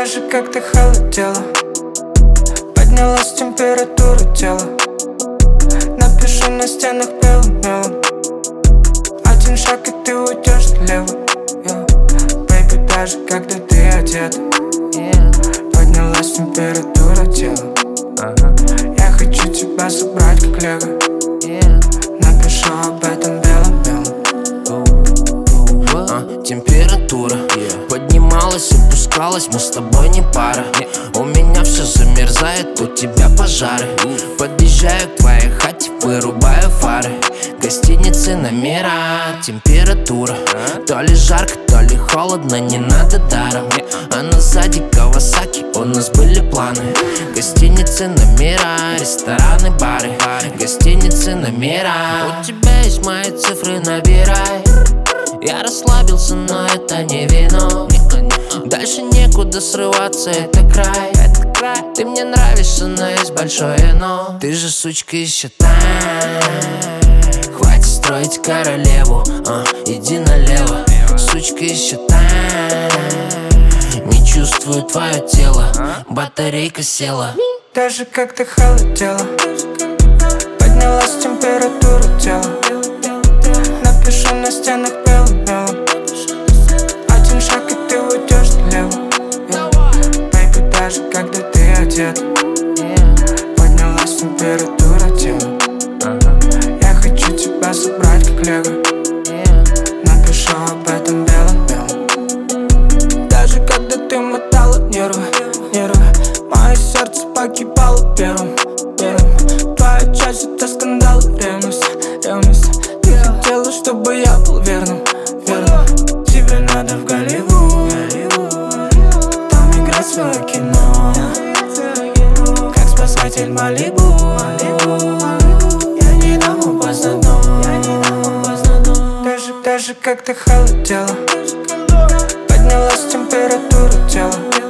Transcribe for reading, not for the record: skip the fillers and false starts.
Даже когда холодело, поднялась температура тела. Напиши на стенах белым мелом. Один шаг и ты уйдешь налево, Baby, даже когда ты одет, поднялась температура тела. Я хочу тебя собрать как лего. Напишу об этом белым мелом. Температура поднималась, опускалась, мы с тобой не пара. У меня все замерзает, у тебя пожары. Подъезжаю к твоей хате, вырубаю фары. Гостиницы, номера, температура. То ли жарко, то ли холодно, не надо даром. А на сзади Кавасаки, у нас были планы. Гостиницы, номера, рестораны, бары. Гостиницы, номера. У тебя есть мои цифры, набирай. Я расслабился, но это не вино. Дальше некуда срываться, это край. Ты мне нравишься, но есть большое но. Ты же, сучка, еще та. Хватит строить королеву, иди налево. Сучка, еще та. Не чувствую твое тело, батарейка села. Даже когда холодело, поднялась температура тела. Напишу на стенах белым мелом. Один шаг и ты уйдешь налево, Baby, даже когда ты одет, поднялась температура тела. Я хочу тебя собрать как лего. Напишу об этом белым мелом. Даже когда ты мотала нервы, мое сердце погибало первым. Твоя часть это скандал, ревность. Ты хотела, чтобы я был верным. Тебе надо в Голливуд, там играть свое кино, как спасатель Малибу. Я не дам упасть на дно. Даже когда холодело, поднялась температура тела.